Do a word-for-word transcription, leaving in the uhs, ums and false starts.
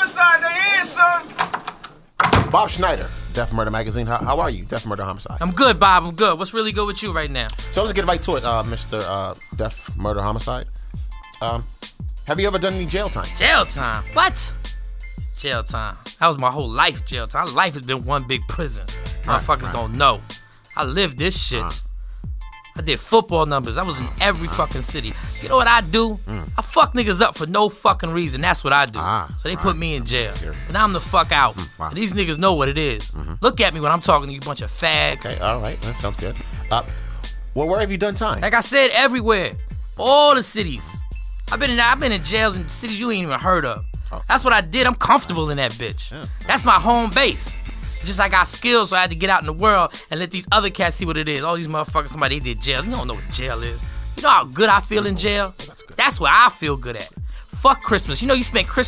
Homicide, they in, son. Bob Schneider, Death Murder Magazine. How, how are you, Death Murder Homicide? I'm good, Bob. I'm good. What's really good with you right now? So let's get right to it, uh, Mister Uh, Death Murder Homicide. Um, have you ever done any jail time? Jail time? What? Jail time. That was my whole life, jail time. My life has been one big prison. Right, Motherfuckers right. don't know. I lived this shit. Uh. I did football numbers. I was in every fucking city. You know what I do? I fuck niggas up for no fucking reason. That's what I do. Ah, so they all put right. me in jail. Scared. But now I'm the fuck out. wow. And these niggas know what it is. Look at me when I'm talking to you bunch of fags. Okay, all right. That sounds good. Uh, well, where have you done time? Like I said, everywhere. All the cities. I've been in I've been in jails in cities you ain't even heard of. Oh. That's what I did. I'm comfortable in that bitch. Yeah. That's my home base. Just I got skills, so I had to get out in the world and let these other cats see what it is. All these motherfuckers, somebody they did jail. You don't know what jail is. You know how good I feel in jail? That's good. That's what I feel good at. Fuck Christmas. You know you spent Christmas